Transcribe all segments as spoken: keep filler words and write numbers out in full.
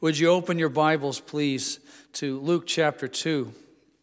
Would you open your Bibles, please, to Luke chapter two.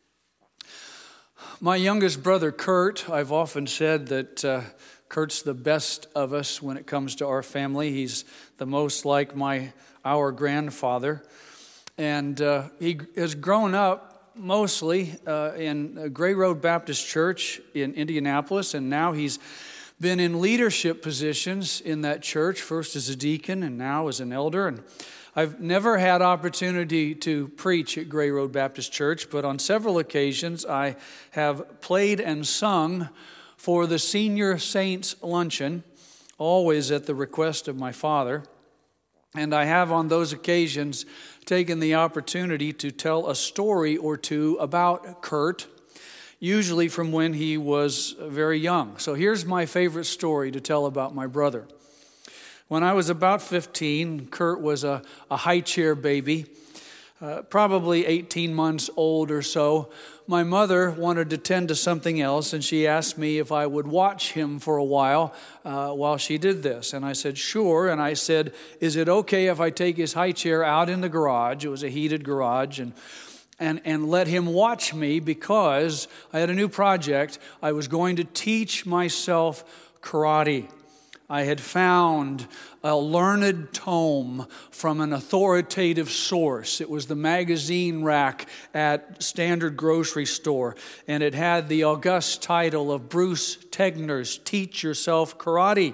My youngest brother, Kurt, I've often said that uh, Kurt's the best of us when it comes to our family. He's the most like my our grandfather. And uh, he has grown up mostly uh, in Gray Road Baptist Church in Indianapolis, and now he's been in leadership positions in that church, first as a deacon and now as an elder. And I've never had opportunity to preach at Gray Road Baptist Church, but on several occasions I have played and sung for the Senior Saints Luncheon, always at the request of my father. And I have on those occasions taken the opportunity to tell a story or two about Kurt, usually from when he was very young. So here's my favorite story to tell about my brother. When I was about fifteen, Kurt was a, a high chair baby, uh, probably eighteen months old or so. My mother wanted to tend to something else, and she asked me if I would watch him for a while uh, while she did this. And I said, sure. And I said, is it okay if I take his high chair out in the garage? It was a heated garage, and and and let him watch me, because I had a new project. I was going to teach myself karate. I had found a learned tome from an authoritative source. It was the magazine rack at Standard Grocery Store, and it had the august title of Bruce Tegner's Teach Yourself Karate.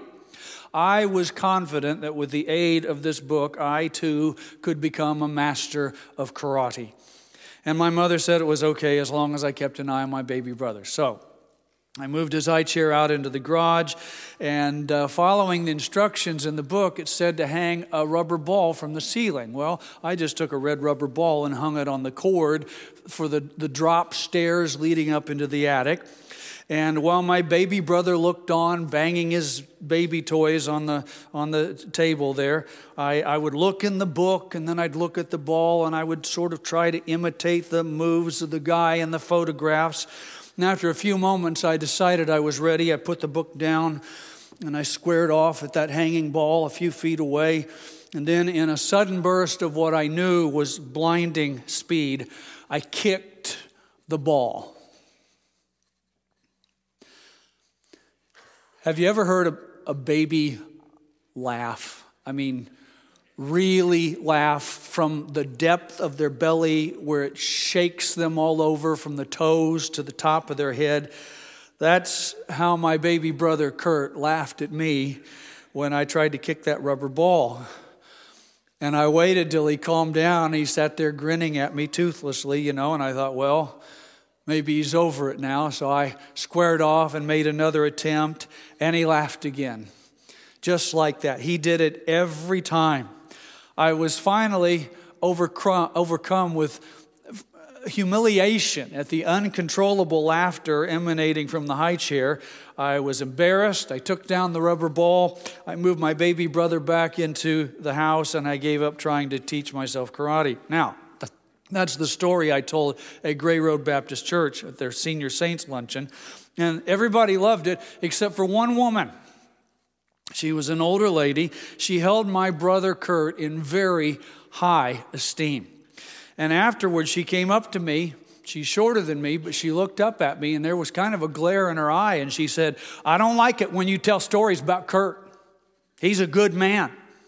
I was confident that with the aid of this book, I too could become a master of karate. And my mother said it was okay as long as I kept an eye on my baby brother. So I moved his high chair out into the garage, and uh, following the instructions in the book, it said to hang a rubber ball from the ceiling. Well, I just took a red rubber ball and hung it on the cord for the, the drop stairs leading up into the attic. And while my baby brother looked on, banging his baby toys on the on the table there, I, I would look in the book, and then I'd look at the ball, and I would sort of try to imitate the moves of the guy in the photographs. And after a few moments, I decided I was ready. I put the book down, and I squared off at that hanging ball a few feet away. And then in a sudden burst of what I knew was blinding speed, I kicked the ball. Have you ever heard a, a baby laugh? I mean, really laugh from the depth of their belly, where it shakes them all over from the toes to the top of their head. That's how my baby brother Kurt laughed at me when I tried to kick that rubber ball. And I waited till he calmed down. He sat there grinning at me toothlessly, you know, and I thought, well, maybe he's over it now. So I squared off and made another attempt, and he laughed again. Just like that. He did it every time. I was finally overcome with humiliation at the uncontrollable laughter emanating from the high chair. I was embarrassed. I took down the rubber ball. I moved my baby brother back into the house, and I gave up trying to teach myself karate. Now, that's the story I told at Gray Road Baptist Church at their Senior Saints Luncheon. And everybody loved it except for one woman. She was an older lady. She held my brother Kurt in very high esteem. And afterwards, she came up to me. She's shorter than me, but she looked up at me, and there was kind of a glare in her eye. And she said, I don't like it when you tell stories about Kurt. He's a good man.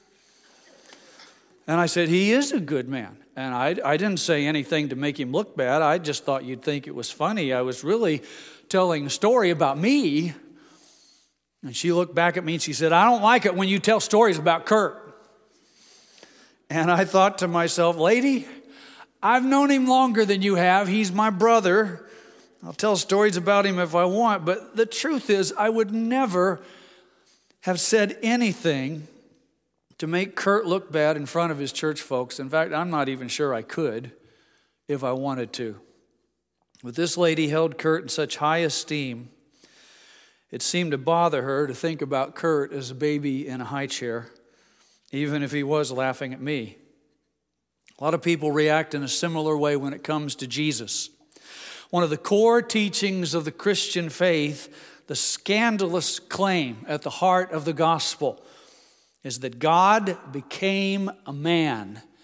And I said, he is a good man. And I, I didn't say anything to make him look bad. I just thought you'd think it was funny. I was really telling a story about me. And she looked back at me and she said, I don't like it when you tell stories about Kurt. And I thought to myself, lady, I've known him longer than you have. He's my brother. I'll tell stories about him if I want. But the truth is, I would never have said anything to make Kurt look bad in front of his church folks. In fact, I'm not even sure I could if I wanted to. But this lady held Kurt in such high esteem, it seemed to bother her to think about Kurt as a baby in a high chair, even if he was laughing at me. A lot of people react in a similar way when it comes to Jesus. One of the core teachings of the Christian faith, the scandalous claim at the heart of the gospel, is that God became a man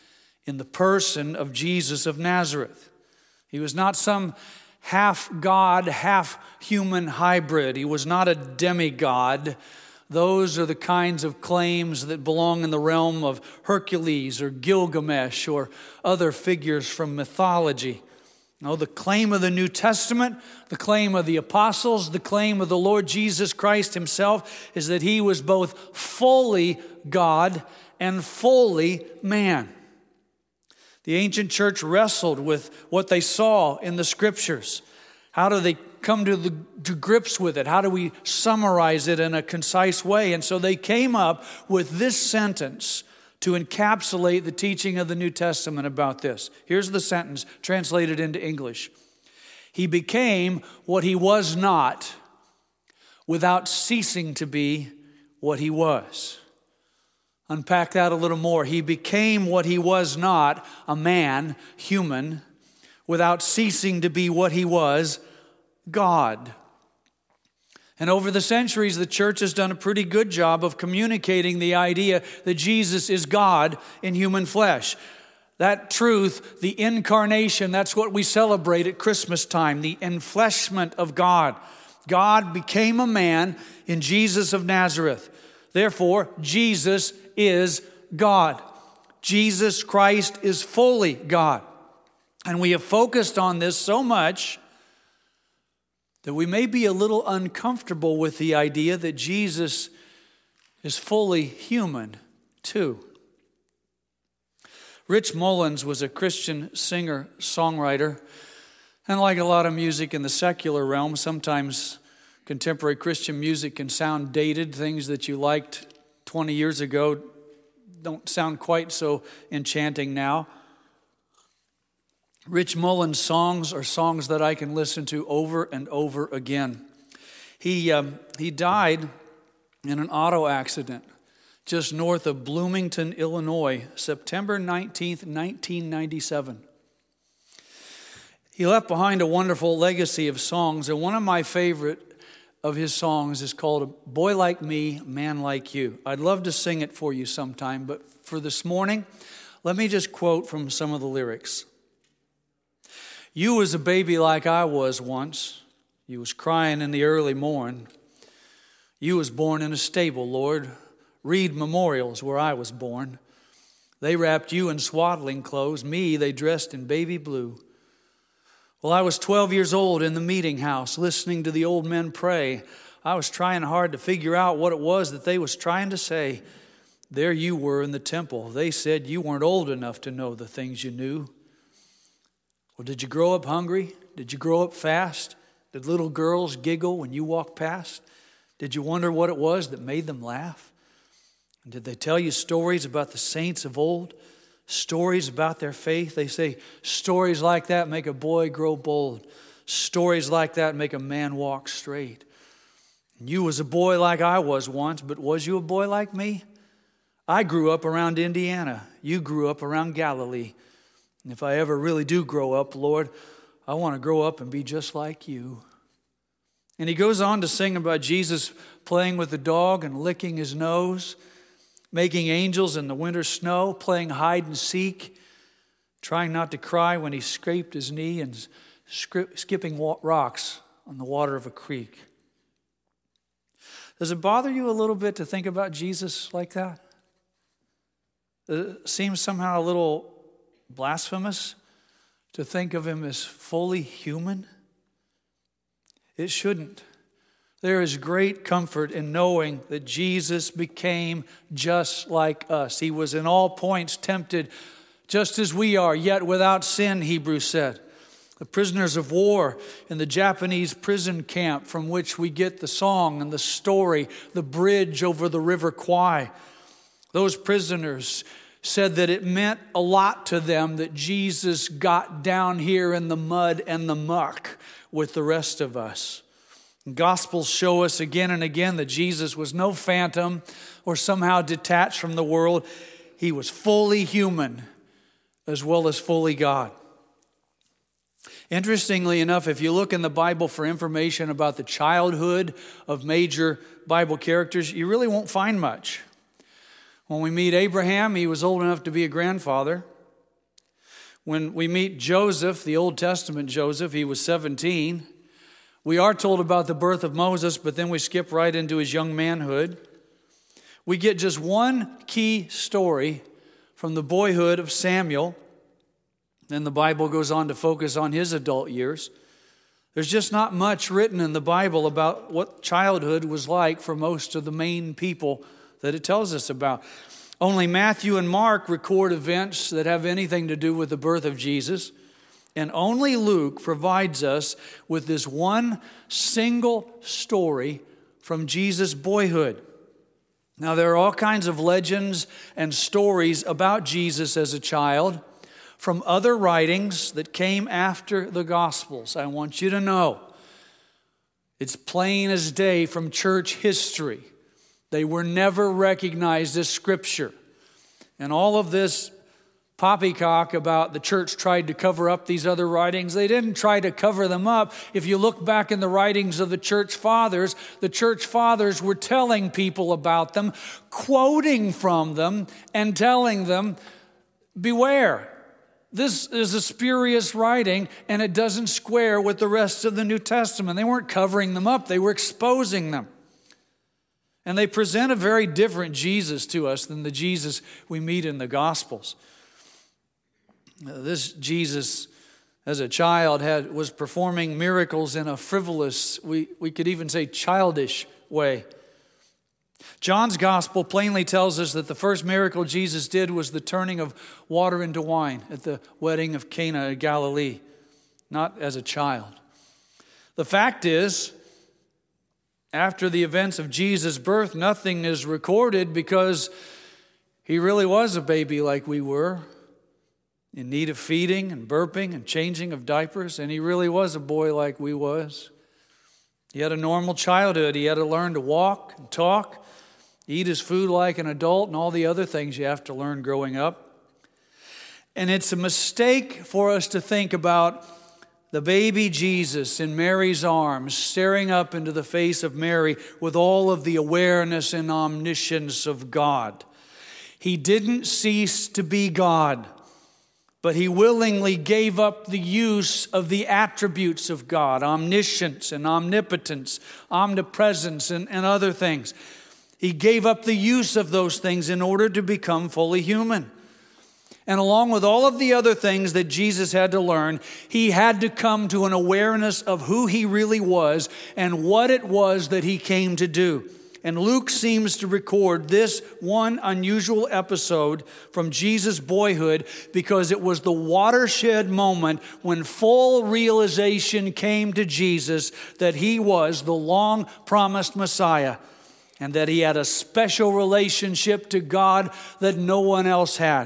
in the person of Jesus of Nazareth. He was not some half God, half human hybrid. He was not a demigod. Those are the kinds of claims that belong in the realm of Hercules or Gilgamesh or other figures from mythology. No, the claim of the New Testament, the claim of the apostles, the claim of the Lord Jesus Christ himself is that he was both fully God and fully man. The ancient church wrestled with what they saw in the scriptures. How do they come to, the, to grips with it? How do we summarize it in a concise way? And so they came up with this sentence to encapsulate the teaching of the New Testament about this. Here's the sentence translated into English. He became what he was not without ceasing to be what he was. Unpack that a little more. He became what he was not, a man, human, without ceasing to be what he was, God. And over the centuries, the church has done a pretty good job of communicating the idea that Jesus is God in human flesh. That truth, the incarnation, that's what we celebrate at Christmas time, the enfleshment of God. God became a man in Jesus of Nazareth. Therefore, Jesus is God. Jesus Christ is fully God. And we have focused on this so much that we may be a little uncomfortable with the idea that Jesus is fully human too. Rich Mullins was a Christian singer-songwriter, and like a lot of music in the secular realm, sometimes contemporary Christian music can sound dated. Things that you liked twenty years ago don't sound quite so enchanting now. Rich Mullins' songs are songs that I can listen to over and over again. He, um, he died in an auto accident just north of Bloomington, Illinois, September nineteenth, nineteen ninety-seven. He left behind a wonderful legacy of songs, and one of my favorite of his songs is called "A Boy Like Me, Man Like You." I'd love to sing it for you sometime, but for this morning, let me just quote from some of the lyrics. You was a baby like I was once. You was crying in the early morn. You was born in a stable, Lord. Read memorials where I was born. They wrapped you in swaddling clothes. Me, they dressed in baby blue. Well, I was twelve years old in the meeting house, listening to the old men pray. I was trying hard to figure out what it was that they was trying to say. There you were in the temple. They said you weren't old enough to know the things you knew. Well, did you grow up hungry? Did you grow up fast? Did little girls giggle when you walked past? Did you wonder what it was that made them laugh? And did they tell you stories about the saints of old? Stories about their faith? They say stories like that make a boy grow bold. Stories like that make a man walk straight. And you was a boy like I was once, but was you a boy like me? I grew up around Indiana. You grew up around Galilee. And if I ever really do grow up, Lord, I want to grow up and be just like you. And he goes on to sing about Jesus playing with the dog and licking his nose, making angels in the winter snow, playing hide and seek, trying not to cry when he scraped his knee, and skri- skipping wa- rocks on the water of a creek. Does it bother you a little bit to think about Jesus like that? It seems somehow a little blasphemous to think of him as fully human? It shouldn't. There is great comfort in knowing that Jesus became just like us. He was in all points tempted just as we are, yet without sin, Hebrews said. The prisoners of war in the Japanese prison camp from which we get the song and the story, the bridge over the River Kwai. Those prisoners said that it meant a lot to them that Jesus got down here in the mud and the muck with the rest of us. The Gospels show us again and again that Jesus was no phantom or somehow detached from the world. He was fully human as well as fully God. Interestingly enough, if you look in the Bible for information about the childhood of major Bible characters, you really won't find much. When we meet Abraham, he was old enough to be a grandfather. When we meet Joseph, the Old Testament Joseph, he was seventeen. We are told about the birth of Moses, but then we skip right into his young manhood. We get just one key story from the boyhood of Samuel. Then the Bible goes on to focus on his adult years. There's just not much written in the Bible about what childhood was like for most of the main people that it tells us about. Only Matthew and Mark record events that have anything to do with the birth of Jesus. And only Luke provides us with this one single story from Jesus' boyhood. Now, there are all kinds of legends and stories about Jesus as a child from other writings that came after the Gospels. I want you to know, it's plain as day from church history. They were never recognized as Scripture. And all of this poppycock about the church tried to cover up these other writings, they didn't try to cover them up. If you look back in the writings of the church fathers, the church fathers were telling people about them, quoting from them, and telling them, beware. This is a spurious writing, and it doesn't square with the rest of the New Testament. They weren't covering them up, they were exposing them. And they present a very different Jesus to us than the Jesus we meet in the Gospels. This Jesus, as a child, had was performing miracles in a frivolous, we, we could even say childish way. John's Gospel plainly tells us that the first miracle Jesus did was the turning of water into wine at the wedding of Cana in Galilee, not as a child. The fact is, after the events of Jesus' birth, nothing is recorded because he really was a baby like we were, in need of feeding and burping and changing of diapers, and he really was a boy like we was. He had a normal childhood. He had to learn to walk and talk, eat his food like an adult, and all the other things you have to learn growing up. And it's a mistake for us to think about the baby Jesus in Mary's arms, staring up into the face of Mary with all of the awareness and omniscience of God. He didn't cease to be God, but he willingly gave up the use of the attributes of God, omniscience and omnipotence, omnipresence, and, and other things. He gave up the use of those things in order to become fully human. And along with all of the other things that Jesus had to learn, he had to come to an awareness of who he really was and what it was that he came to do. And Luke seems to record this one unusual episode from Jesus' boyhood because it was the watershed moment when full realization came to Jesus that he was the long-promised Messiah and that he had a special relationship to God that no one else had.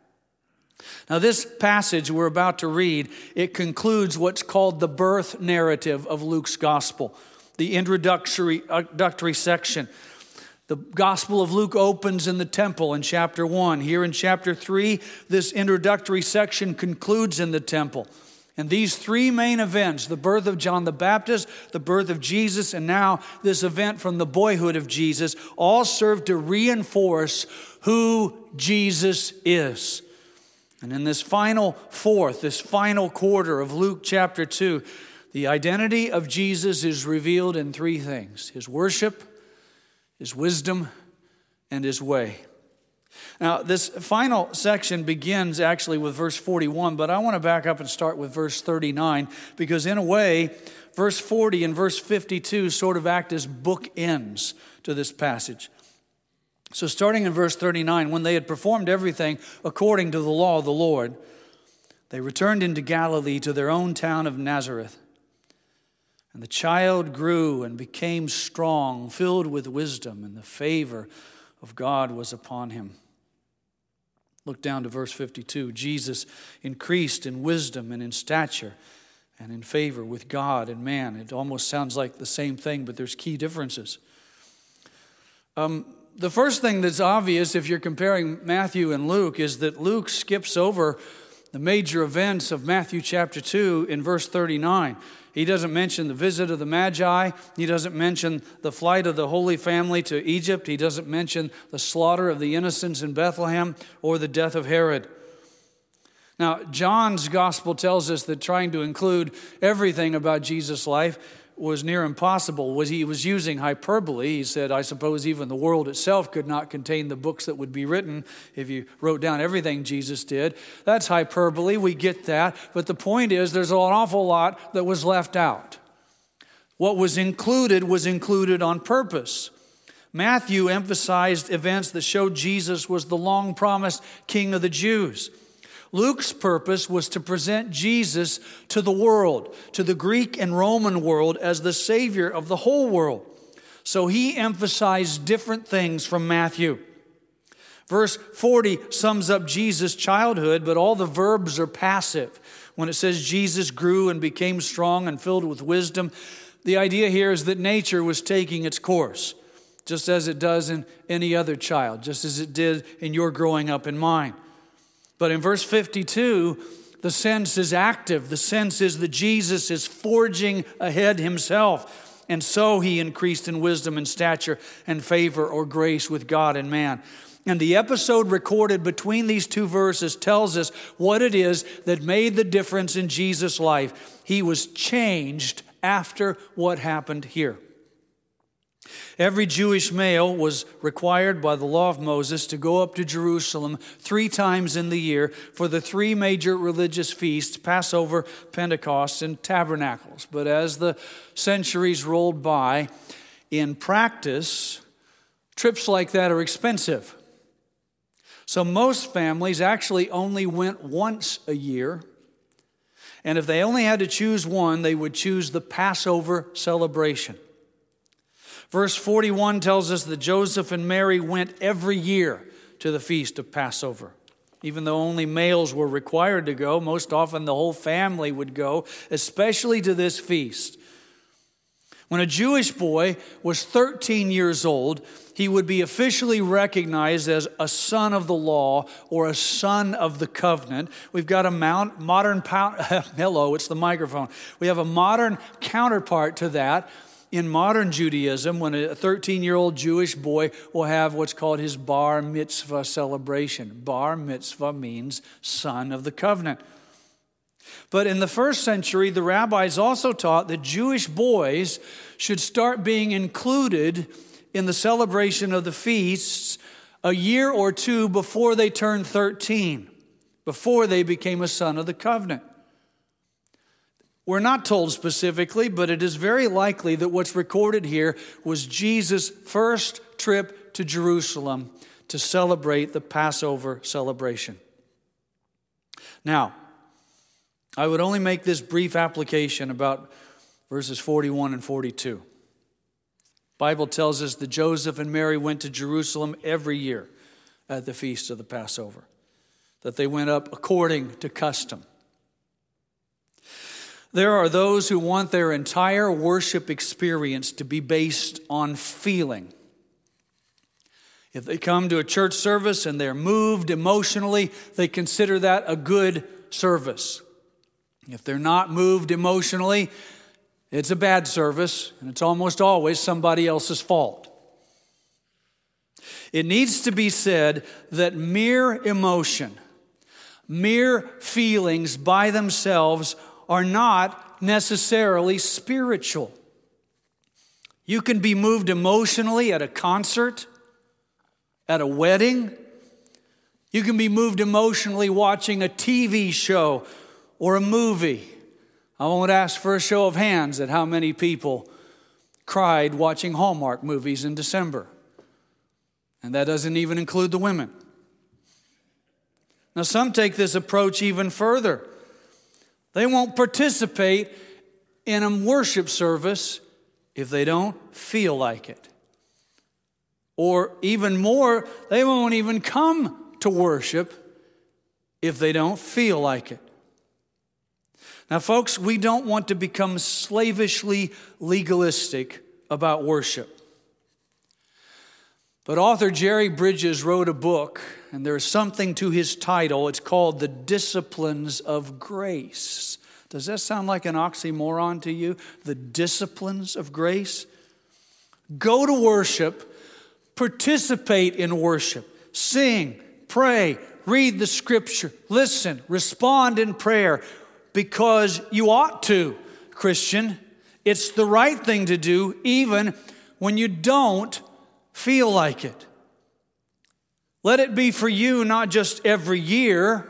Now, this passage we're about to read, it concludes what's called the birth narrative of Luke's gospel, the introductory, introductory section. The Gospel of Luke opens in the temple in chapter one. Here in chapter three, this introductory section concludes in the temple. And these three main events, the birth of John the Baptist, the birth of Jesus, and now this event from the boyhood of Jesus, all serve to reinforce who Jesus is. And in this final fourth, this final quarter of Luke chapter two, the identity of Jesus is revealed in three things: his worship, his wisdom, and his way. Now, this final section begins actually with verse forty-one, but I want to back up and start with verse thirty-nine, because in a way, verse forty and verse fifty-two sort of act as bookends to this passage. So starting in verse thirty-nine, when they had performed everything according to the law of the Lord, they returned into Galilee to their own town of Nazareth. And the child grew and became strong, filled with wisdom, and the favor of God was upon him. Look down to verse fifty-two. Jesus increased in wisdom and in stature and in favor with God and man. It almost sounds like the same thing, but there's key differences. Um, the first thing that's obvious if you're comparing Matthew and Luke is that Luke skips over the major events of Matthew chapter two in verse thirty-nine. He doesn't mention the visit of the Magi. He doesn't mention the flight of the Holy Family to Egypt. He doesn't mention the slaughter of the innocents in Bethlehem or the death of Herod. Now, John's gospel tells us that trying to include everything about Jesus' life was near impossible. Was he was using hyperbole. He said, I suppose even the world itself could not contain the books that would be written if you wrote down everything Jesus did. That's hyperbole. We get that. But the point is, there's an awful lot that was left out. What was included was included on purpose. Matthew emphasized events that showed Jesus was the long-promised King of the Jews. Luke's purpose was to present Jesus to the world, to the Greek and Roman world, as the Savior of the whole world. So he emphasized different things from Matthew. Verse forty sums up Jesus' childhood, but all the verbs are passive. When it says Jesus grew and became strong and filled with wisdom, the idea here is that nature was taking its course, just as it does in any other child, just as it did in your growing up and mine. But in verse fifty-two, the sense is active. The sense is that Jesus is forging ahead himself. And so he increased in wisdom and stature and favor or grace with God and man. And the episode recorded between these two verses tells us what it is that made the difference in Jesus' life. He was changed after what happened here. Every Jewish male was required by the law of Moses to go up to Jerusalem three times in the year for the three major religious feasts, Passover, Pentecost, and Tabernacles. But as the centuries rolled by, in practice, trips like that are expensive. So most families actually only went once a year. And if they only had to choose one, they would choose the Passover celebration. Verse forty-one tells us that Joseph and Mary went every year to the feast of Passover. Even though only males were required to go, most often the whole family would go, especially to this feast. When a Jewish boy was thirteen years old, he would be officially recognized as a son of the law or a son of the covenant. We've got a mount, modern, hello, it's the microphone. We have a modern counterpart to that. In modern Judaism, when a thirteen-year-old Jewish boy will have what's called his bar mitzvah celebration. Bar mitzvah means son of the covenant. But in the first century, the rabbis also taught that Jewish boys should start being included in the celebration of the feasts a year or two before they turned thirteen, before they became a son of the covenant. We're not told specifically, but it is very likely that what's recorded here was Jesus' first trip to Jerusalem to celebrate the Passover celebration. Now, I would only make this brief application about verses forty-one and forty-two. The Bible tells us that Joseph and Mary went to Jerusalem every year at the feast of the Passover, that they went up according to custom. There are those who want their entire worship experience to be based on feeling. If they come to a church service and they're moved emotionally, they consider that a good service. If they're not moved emotionally, it's a bad service, and it's almost always somebody else's fault. It needs to be said that mere emotion, mere feelings by themselves are not necessarily spiritual. You can be moved emotionally at a concert, at a wedding. You can be moved emotionally watching a T V show or a movie. I won't ask for a show of hands at how many people cried watching Hallmark movies in December. And that doesn't even include the women. Now, some take this approach even further. They won't participate in a worship service if they don't feel like it. Or even more, they won't even come to worship if they don't feel like it. Now, folks, we don't want to become slavishly legalistic about worship. But author Jerry Bridges wrote a book, and there's something to his title. It's called The Disciplines of Grace. Does that sound like an oxymoron to you? The Disciplines of Grace? Go to worship, participate in worship, sing, pray, read the Scripture, listen, respond in prayer, because you ought to, Christian. It's the right thing to do even when you don't feel like it. Let it be for you not just every year,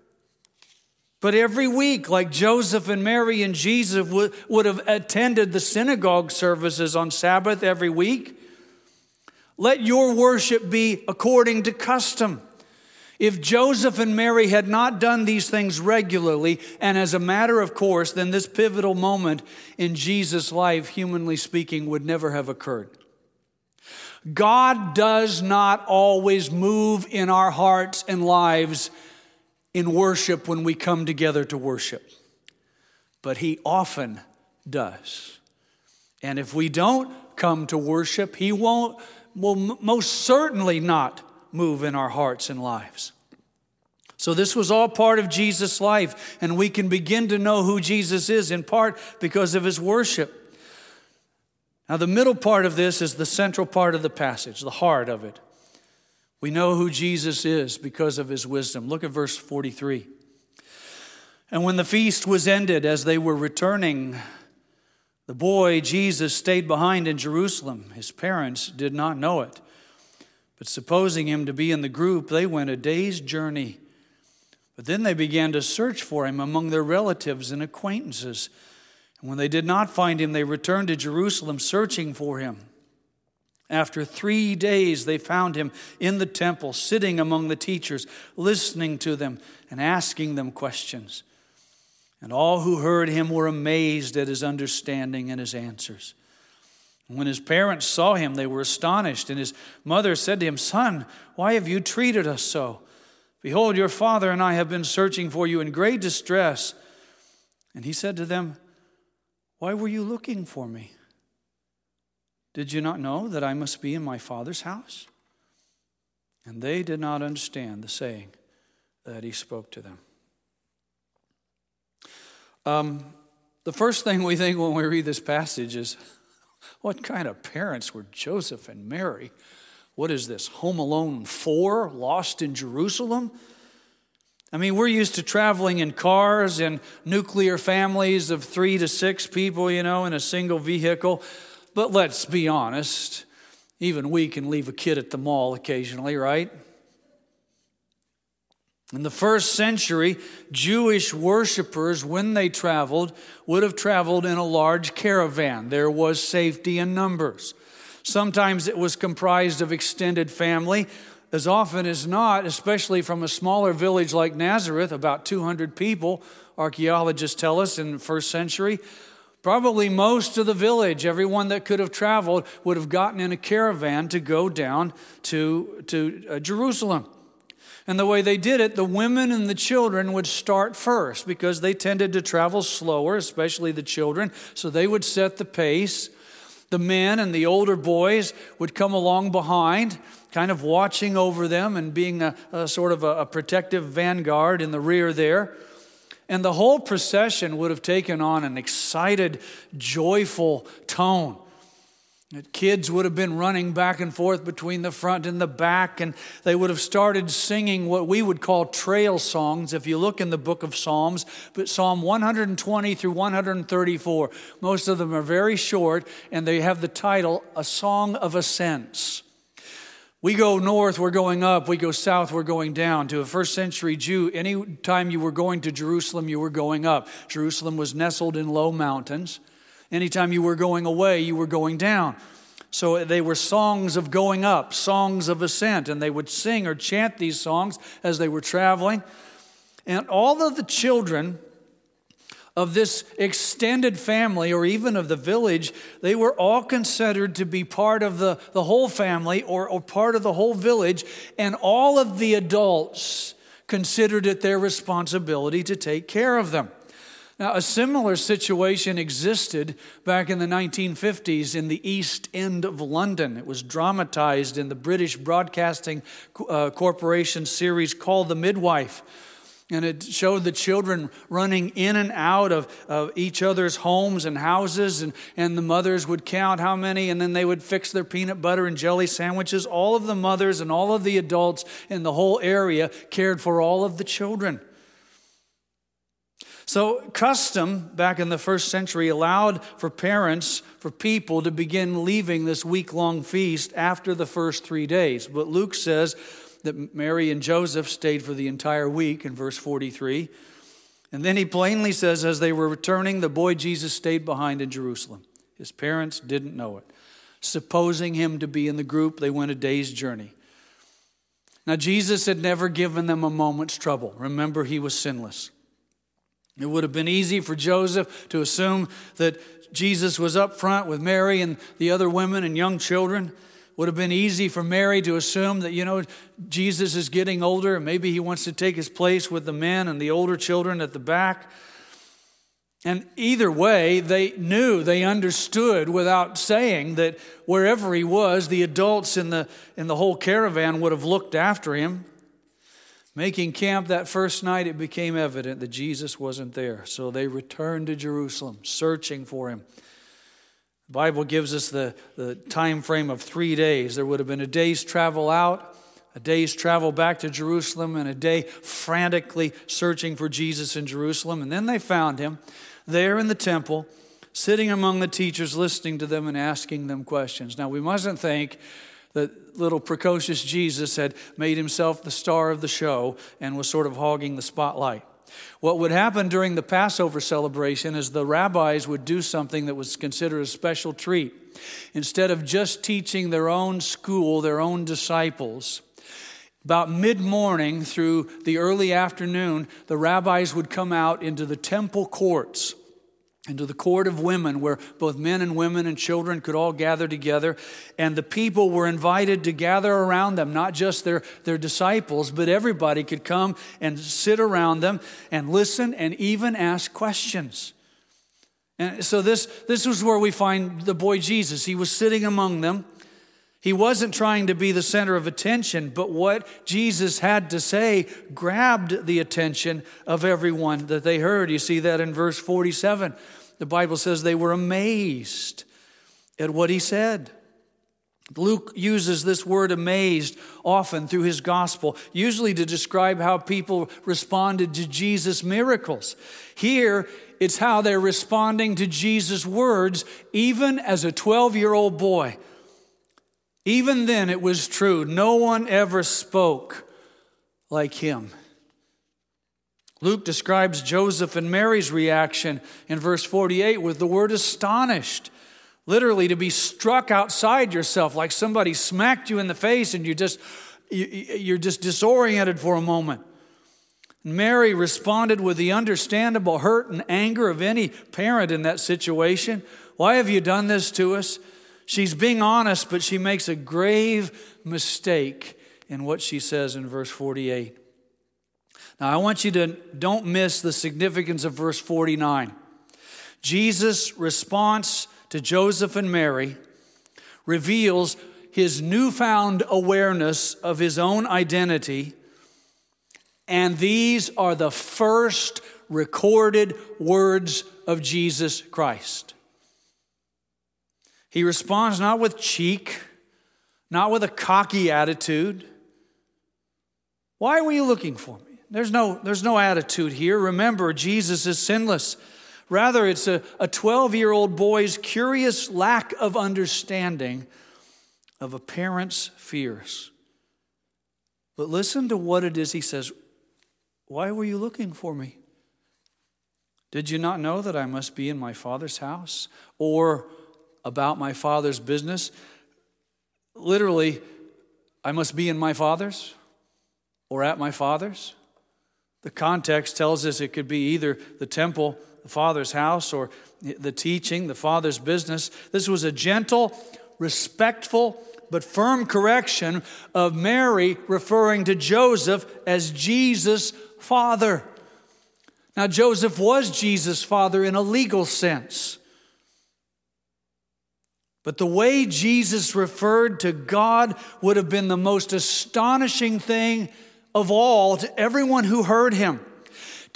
but every week, like Joseph and Mary and Jesus would, would have attended the synagogue services on Sabbath every week. Let your worship be according to custom. If Joseph and Mary had not done these things regularly and as a matter of course, then this pivotal moment in Jesus' life, humanly speaking, would never have occurred. God does not always move in our hearts and lives in worship when we come together to worship, but He often does. And if we don't come to worship, He won't, will most certainly not move in our hearts and lives. So this was all part of Jesus' life, and we can begin to know who Jesus is in part because of His worship. Now the middle part of this is the central part of the passage, the heart of it. We know who Jesus is because of His wisdom. Look at verse forty-three. And when the feast was ended, as they were returning, the boy Jesus stayed behind in Jerusalem. His parents did not know it. But supposing him to be in the group, they went a day's journey. But then they began to search for him among their relatives and acquaintances. And when they did not find him, they returned to Jerusalem searching for him. After three days, they found him in the temple, sitting among the teachers, listening to them and asking them questions. And all who heard him were amazed at his understanding and his answers. And when his parents saw him, they were astonished. And his mother said to him, "Son, why have you treated us so? Behold, your father and I have been searching for you in great distress." And he said to them, "Why were you looking for me? Did you not know that I must be in my Father's house?" And they did not understand the saying that he spoke to them. Um, the first thing we think when we read this passage is, what kind of parents were Joseph and Mary? What is this, Home Alone four, Lost in Jerusalem? I mean, we're used to traveling in cars and nuclear families of three to six people, you know, in a single vehicle. But let's be honest, even we can leave a kid at the mall occasionally, right? In the first century, Jewish worshipers, when they traveled, would have traveled in a large caravan. There was safety in numbers. Sometimes it was comprised of extended family. As often as not, especially from a smaller village like Nazareth, about two hundred people, archaeologists tell us in the first century, probably most of the village, everyone that could have traveled, would have gotten in a caravan to go down to, to uh, Jerusalem. And the way they did it, the women and the children would start first because they tended to travel slower, especially the children, so they would set the pace. The men and the older boys would come along behind, kind of watching over them and being a, a sort of a, a protective vanguard in the rear there. And the whole procession would have taken on an excited, joyful tone. Kids would have been running back and forth between the front and the back, and they would have started singing what we would call trail songs. If you look in the book of Psalms, but Psalm one twenty through one thirty-four, most of them are very short, and they have the title, A Song of Ascents. We go north, we're going up. We go south, we're going down. To a first century Jew, any time you were going to Jerusalem, you were going up. Jerusalem was nestled in low mountains. Anytime you were going away, you were going down. So they were songs of going up, songs of ascent, and they would sing or chant these songs as they were traveling. And all of the children of this extended family, or even of the village, they were all considered to be part of the, the whole family or, or part of the whole village, and all of the adults considered it their responsibility to take care of them. Now, a similar situation existed back in the nineteen fifties in the East End of London. It was dramatized in the British Broadcasting uh, Corporation series called The Midwife. And it showed the children running in and out of, of each other's homes and houses. And, and the mothers would count how many, and then they would fix their peanut butter and jelly sandwiches. All of the mothers and all of the adults in the whole area cared for all of the children. So custom back in the first century allowed for parents, for people to begin leaving this week-long feast after the first three days. But Luke says that Mary and Joseph stayed for the entire week in verse forty-three. And then he plainly says, as they were returning, the boy Jesus stayed behind in Jerusalem. His parents didn't know it. Supposing him to be in the group, they went a day's journey. Now, Jesus had never given them a moment's trouble. Remember, he was sinless. It would have been easy for Joseph to assume that Jesus was up front with Mary and the other women and young children. Would have been easy for Mary to assume that, you know, Jesus is getting older and maybe he wants to take his place with the men and the older children at the back. And either way, they knew, they understood without saying that wherever he was, the adults in the, in the whole caravan would have looked after him. Making camp that first night, it became evident that Jesus wasn't there. So they returned to Jerusalem, searching for him. The Bible gives us the, the time frame of three days. There would have been a day's travel out, a day's travel back to Jerusalem, and a day frantically searching for Jesus in Jerusalem. And then they found him there in the temple, sitting among the teachers, listening to them and asking them questions. Now, we mustn't think that little precocious Jesus had made himself the star of the show and was sort of hogging the spotlight. What would happen during the Passover celebration is the rabbis would do something that was considered a special treat. Instead of just teaching their own school, their own disciples, about mid-morning through the early afternoon, the rabbis would come out into the temple courts, into the court of women, where both men and women and children could all gather together. And the people were invited to gather around them, not just their, their disciples, but everybody could come and sit around them and listen and even ask questions. And so this, this was where we find the boy Jesus. He was sitting among them. He wasn't trying to be the center of attention, but what Jesus had to say grabbed the attention of everyone that they heard. You see that in verse forty-seven. The Bible says they were amazed at what he said. Luke uses this word amazed often through his gospel, usually to describe how people responded to Jesus' miracles. Here, it's how they're responding to Jesus' words, even as a twelve-year-old boy. Even then, it was true. No one ever spoke like him. Luke describes Joseph and Mary's reaction in verse forty-eight with the word astonished. Literally, to be struck outside yourself, like somebody smacked you in the face and you just, you're just disoriented for a moment. Mary responded with the understandable hurt and anger of any parent in that situation. Why have you done this to us? She's being honest, but she makes a grave mistake in what she says in verse forty-eight. Now, I want you to don't miss the significance of verse forty-nine. Jesus' response to Joseph and Mary reveals his newfound awareness of his own identity, and these are the first recorded words of Jesus Christ. He responds not with cheek, not with a cocky attitude. Why were you looking for me? There's no, there's no attitude here. Remember, Jesus is sinless. Rather, it's a, a twelve-year-old boy's curious lack of understanding of a parent's fears. But listen to what it is he says. Why were you looking for me? Did you not know that I must be in my Father's house? Or about my Father's business? Literally, I must be in my Father's or at my Father's. The context tells us it could be either the temple, the Father's house, or the teaching, the Father's business. This was a gentle, respectful, but firm correction of Mary referring to Joseph as Jesus' father. Now, Joseph was Jesus' father in a legal sense. But the way Jesus referred to God would have been the most astonishing thing of all to everyone who heard him.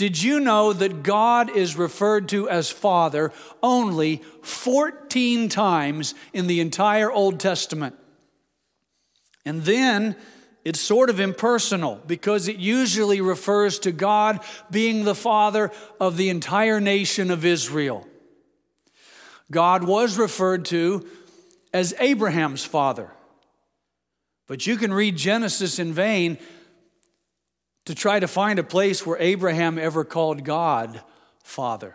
Did you know that God is referred to as Father only fourteen times in the entire Old Testament? And then it's sort of impersonal because it usually refers to God being the Father of the entire nation of Israel. God was referred to as Abraham's father. But you can read Genesis in vain to try to find a place where Abraham ever called God Father.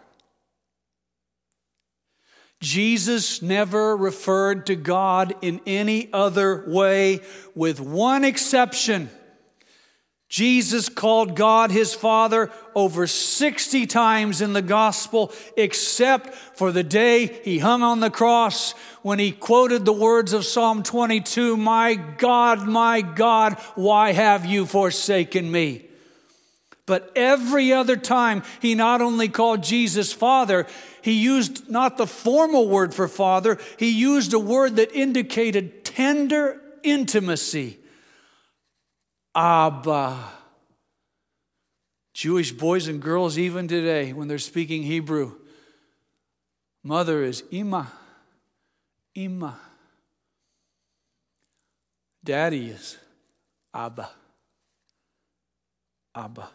Jesus never referred to God in any other way, with one exception. Jesus called God his Father over sixty times in the gospel, except for the day he hung on the cross when he quoted the words of Psalm twenty-two, "My God, my God, why have you forsaken me?" But every other time he not only called Jesus Father, he used not the formal word for father, he used a word that indicated tender intimacy. Abba. Jewish boys and girls even today, when they're speaking Hebrew, mother is Ima. Ima. Daddy is Abba. Abba.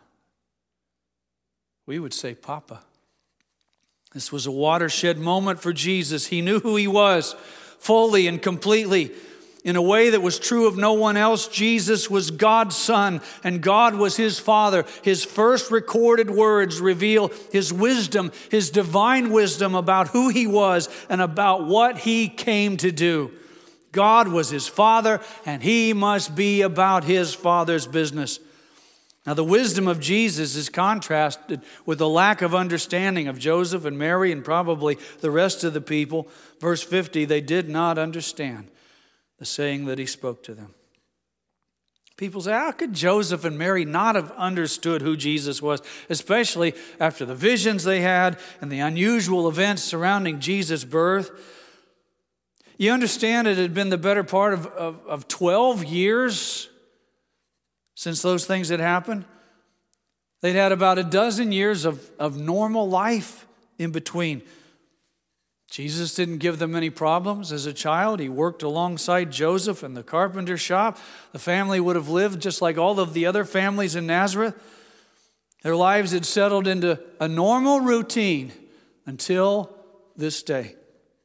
We would say Papa. This was a watershed moment for Jesus. He knew who he was fully and completely. In a way that was true of no one else, Jesus was God's Son and God was his Father. His first recorded words reveal his wisdom, his divine wisdom about who he was and about what he came to do. God was his Father and he must be about his Father's business. Now, the wisdom of Jesus is contrasted with the lack of understanding of Joseph and Mary and probably the rest of the people. Verse fifty, they did not understand the saying that he spoke to them. People say, how could Joseph and Mary not have understood who Jesus was, especially after the visions they had and the unusual events surrounding Jesus' birth? You understand it had been the better part of, of, of twelve years since those things had happened. They'd had about a dozen years of, of normal life in between. Jesus didn't give them any problems as a child. He worked alongside Joseph in the carpenter shop. The family would have lived just like all of the other families in Nazareth. Their lives had settled into a normal routine until this day.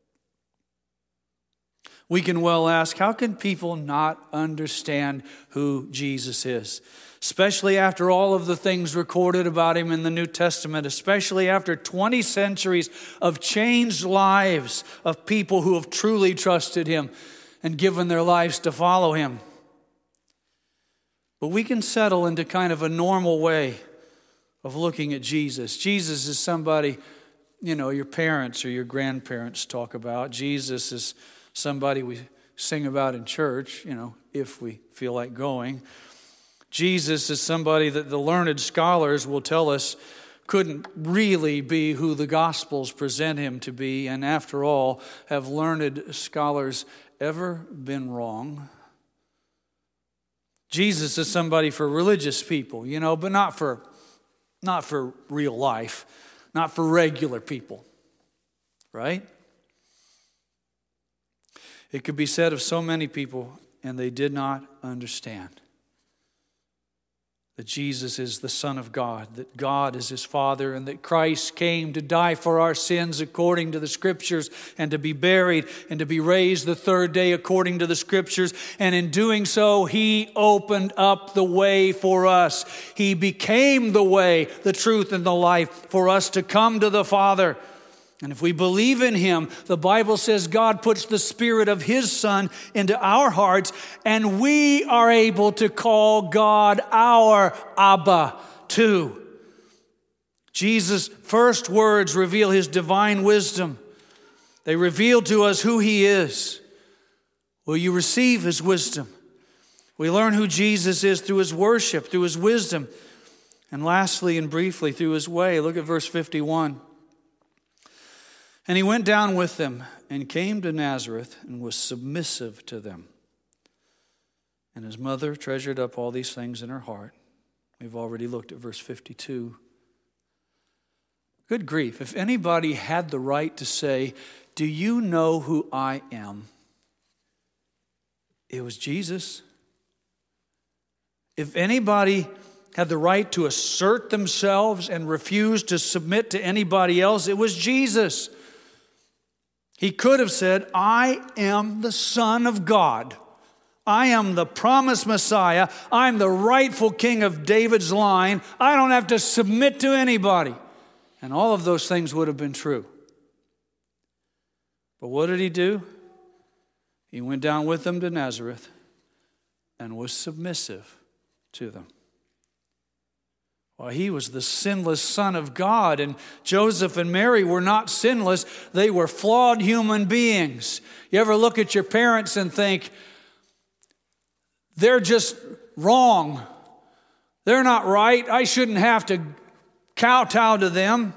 We can well ask, how can people not understand who Jesus is? Especially after all of the things recorded about him in the New Testament, especially after twenty centuries of changed lives of people who have truly trusted him and given their lives to follow him. But we can settle into kind of a normal way of looking at Jesus. Jesus is somebody, you know, your parents or your grandparents talk about. Jesus is somebody we sing about in church, you know, if we feel like going. Jesus is somebody that the learned scholars will tell us couldn't really be who the Gospels present him to be. And after all, have learned scholars ever been wrong? Jesus is somebody for religious people, you know, but not for, not for real life, not for regular people, right? It could be said of so many people, and they did not understand that Jesus is the Son of God, that God is his Father, and that Christ came to die for our sins according to the Scriptures, and to be buried, and to be raised the third day according to the Scriptures. And in doing so, he opened up the way for us. He became the way, the truth, and the life for us to come to the Father. And if we believe in him, the Bible says God puts the Spirit of his Son into our hearts, and we are able to call God our Abba too. Jesus' first words reveal his divine wisdom. They reveal to us who he is. Will you receive his wisdom? We learn who Jesus is through his worship, through his wisdom, and lastly and briefly through his way. Look at verse fifty-one. And he went down with them and came to Nazareth and was submissive to them. And his mother treasured up all these things in her heart. We've already looked at verse fifty-two Good grief. If anybody had the right to say, do you know who I am? It was Jesus. If anybody had the right to assert themselves and refuse to submit to anybody else, it was Jesus. He could have said, I am the Son of God. I am the promised Messiah. I'm the rightful king of David's line. I don't have to submit to anybody. And all of those things would have been true. But what did he do? He went down with them to Nazareth and was submissive to them. Well, he was the sinless Son of God, and Joseph and Mary were not sinless. They were flawed human beings. You ever look at your parents and think, they're just wrong. They're not right. I shouldn't have to kowtow to them.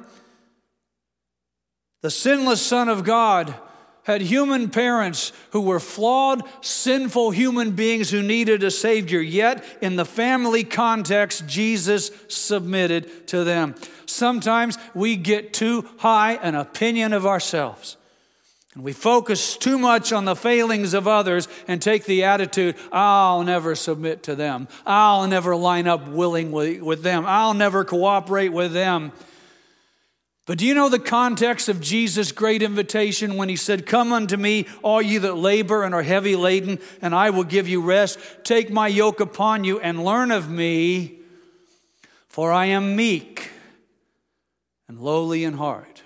The sinless Son of God had human parents who were flawed, sinful human beings who needed a Savior. Yet, in the family context, Jesus submitted to them. Sometimes we get too high an opinion of ourselves. And we focus too much on the failings of others and take the attitude, I'll never submit to them. I'll never line up willingly with them. I'll never cooperate with them. But do you know the context of Jesus' great invitation when he said, come unto me, all ye that labor and are heavy laden, and I will give you rest. Take my yoke upon you and learn of me, for I am meek and lowly in heart.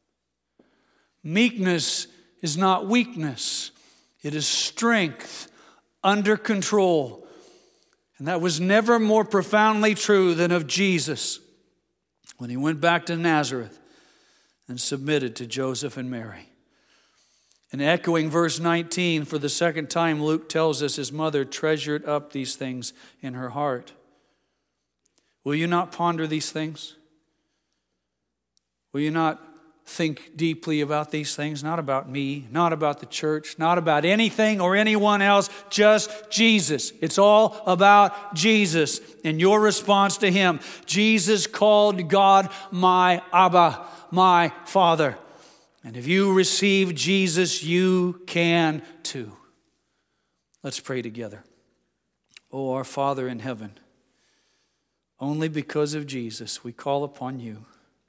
Meekness is not weakness. It is strength under control. And that was never more profoundly true than of Jesus when he went back to Nazareth and submitted to Joseph and Mary. And echoing verse nineteen, for the second time, Luke tells us his mother treasured up these things in her heart. Will you not ponder these things? Will you not think deeply about these things? Not about me, not about the church, not about anything or anyone else, just Jesus. It's all about Jesus and your response to him. Jesus called God my Abba, my Father. And if you receive Jesus, you can too. Let's pray together. Oh, our Father in heaven, only because of Jesus we call upon you.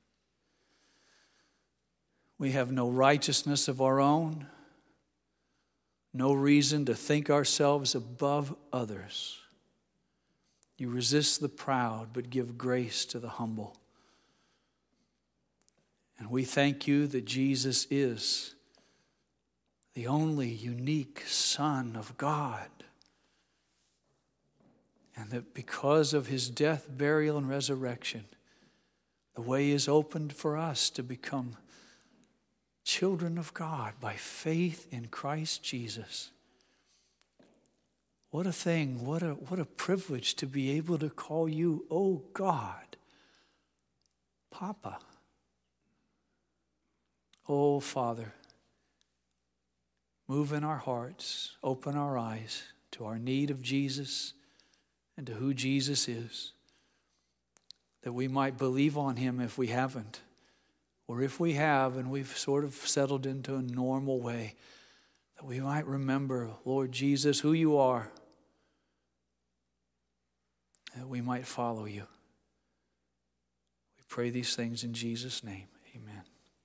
We have no righteousness of our own, no reason to think ourselves above others. You resist the proud, but give grace to the humble. And we thank you that Jesus is the only unique Son of God. And that because of his death, burial, and resurrection, the way is opened for us to become children of God by faith in Christ Jesus. What a thing, what a, what a privilege to be able to call you, oh God, Papa. Oh Father, move in our hearts, open our eyes to our need of Jesus and to who Jesus is, that we might believe on him if we haven't. Or if we have and we've sort of settled into a normal way, that we might remember, Lord Jesus, who you are, that we might follow you. We pray these things in Jesus' name.